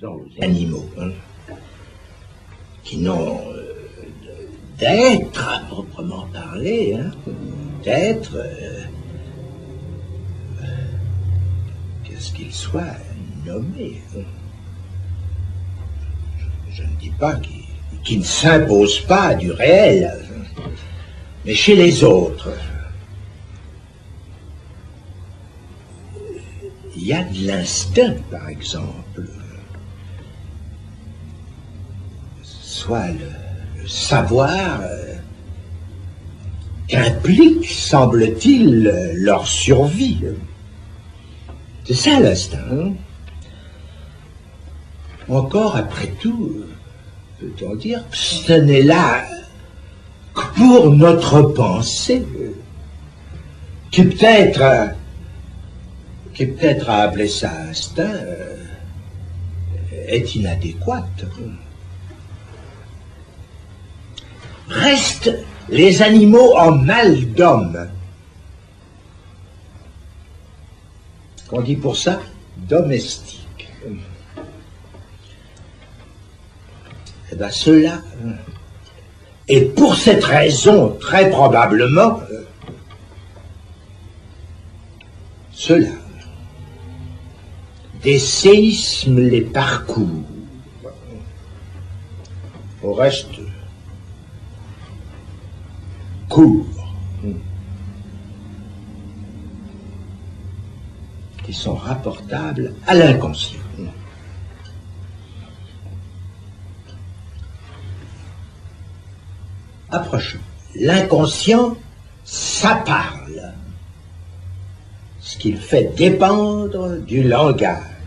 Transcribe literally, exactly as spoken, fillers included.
disons, aux animaux, hein, qui n'ont euh, d'être à proprement parler, hein, d'être, euh, euh, qu'est-ce qu'ils soient nommés. Hein. Je, je ne dis pas qu'ils qui ne s'imposent pas du réel, hein, mais chez les autres, il y a de l'instinct, par exemple, soit le, le savoir euh, qu'implique, semble-t-il, leur survie. C'est ça l'instinct. Hein? Encore, après tout, peut-on dire que ce n'est là que pour notre pensée, qui peut-être, qui peut-être à appeler ça instinct, est inadéquate. Restent les animaux en mal d'homme. Qu'on dit pour ça domestique. Eh bien, cela, et pour cette raison, très probablement, cela, des séismes les parcourent. Au reste, courts, qui sont rapportables à l'inconscient. Approchons. L'inconscient, ça parle, ce qu'il fait dépendre du langage.